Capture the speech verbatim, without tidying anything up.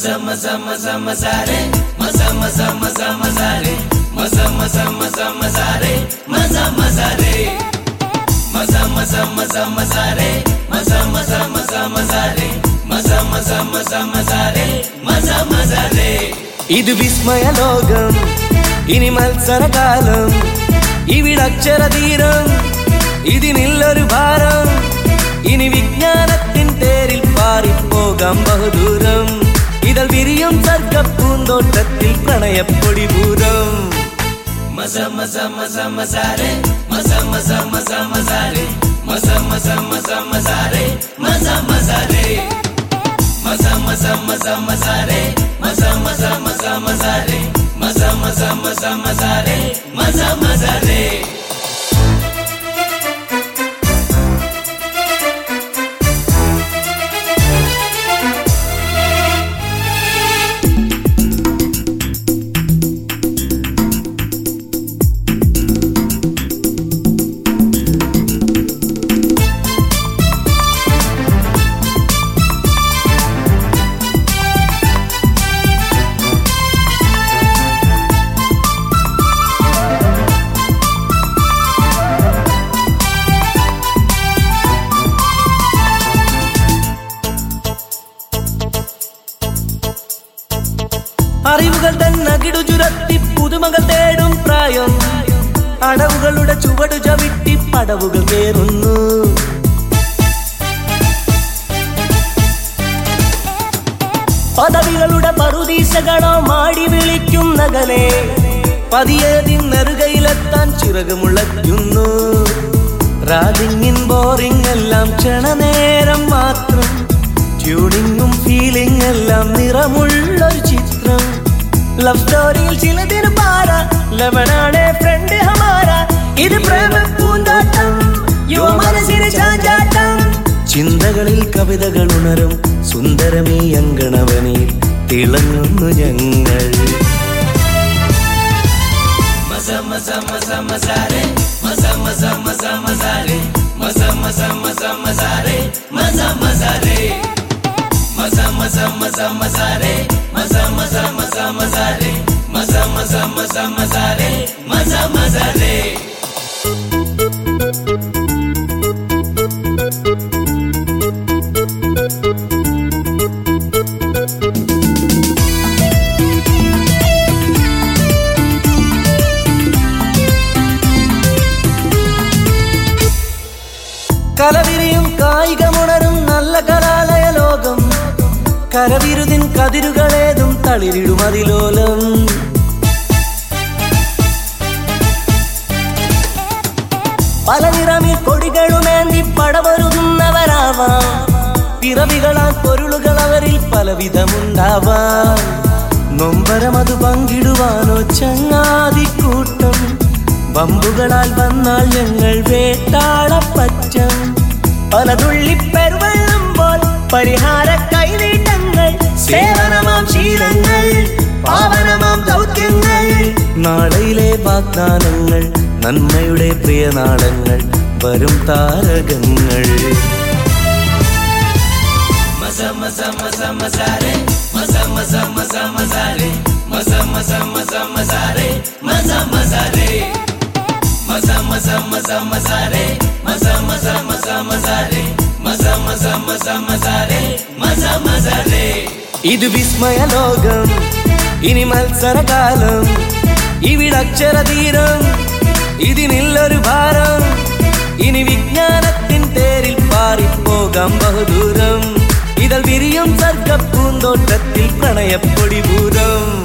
Maza maza maza mazare, maza maza maza mazare, maza maza maza mazare, maza mazare, maza maza maza mazare, maza maza maza mazare, maza maza maza mazare, maza mazare. ഇത് വിസ്മയ ലോകം, ഇനി മത്സരകാലം, ഇവിടക്ഷരതീരം, ഇതിനില്ലൊരു ഭാരം, ഇനി വിജ്ഞാനത്തിൻ തേരിൽ പാറിപ്പോകാം ബഹുദൂരം. ഇതൾ വിരിയും സർഗപ്പൂന്തോട്ടത്തിൽ പ്രണയപ്പൊടിപൂരം. Maza maza maza mazare, maza maza maza mazare, maza maza maza mazare, maza mazare, maza maza maza mazare, maza maza maza mazare, maza maza maza mazare, maza mazare. അറിവുകൾ തന്നകിടു ചുരത്തി പുതുമകൾ തേടും പ്രായം, അടവുകളുടെ ചുവടു ചവിട്ടി പടവുകൾ കയറുന്നു. പദവികളുടെ പറുദീസകളോ മാടി വിളിക്കുന്നകലെ, പതിയേതിന്നറുകയിലെത്താൻ ചിറകുമുളയ്ക്കുന്നു. റാഗിങ്ങിൻ ബോറിംഗ് എല്ലാം ക്ഷണനേരം മാത്രം, ട്യൂണിങ്ങും ഫീലിംഗ് എല്ലാം നിറമുള്ളൊരു ചിത്രം. ലവ് സ്റ്റോറിയിൽ ചിലതിന് പാര, ലവനാണ് ഫ്രണ്ട് ഹമാര. ഇത് പ്രേമ പൂന്താട്ടം, യോ മനസ്സിന് ചാഞ്ചാട്ടം. ചിന്തകളിൽ കവിതകൾ ഉണരും സുന്ദരമീ അങ്കണവനിൽ തിളങ്ങുന്നു ഞങ്ങൾ. Maza maza maza mazare, maza maza maza mazare, maza maza maza mazare, maza mazare, maza maza maza mazare, maza maza maza mazare, maza maza maza mazare, maza mazare. കലവിരിയും കായികമുണരും നല്ല കലാലയ ലോകം, കരവിരുതിൻ കതിരുകളേതും തളിരിടും അതിലോലം. പല നിറമിൽ കൊടികളുമേന്തി പടവരുന്നവരാവാം, പിറവികളാൽ പൊരുളുകൾ അവരിൽ പലവിധമുണ്ടാവാം. നൊമ്പരമതു പങ്കിടുവാനോ ചങ്ങാതിക്കൂട്ടം, ബമ്പുകളാൽ വന്നാൽ ഞങ്ങൾ വേട്ടാളപ്പറ്റം. പലതുള്ളിപ്പെരുവെള്ളുമ്പോൾ പരിഹാര കൈനീട്ടങ്ങൾ, സേവനമാം ശീലങ്ങൾ, പാവനമാം ദൗത്യങ്ങൾ. നാളെയിലെ വാഗ്ദാനങ്ങൾ, നന്മയുടെ പ്രിയനാളങ്ങൾ, വരും താരകങ്ങൾ. Maza maza maza mazare, maza maza maza mazare, maza maza maza mazare, maza mazare, maza maza maza mazare, maza maza maza mazare, maza maza maza mazare, maza mazare. ഇത് വിസ്മയ ലോകം, ഇനി മത്സരകാലം, ഇവിടക്ഷരതീരം, ഇതിനില്ലൊരു ഭാരം, ഇനി വിജ്ഞാനത്തിൻ തേരിൽ പാറിപ്പോകാം ബഹുദൂരം. ഇതൾ വിരിയും സർഗപ്പൂന്തോട്ടത്തിൽ പ്രണയപ്പൊടിപൂരം.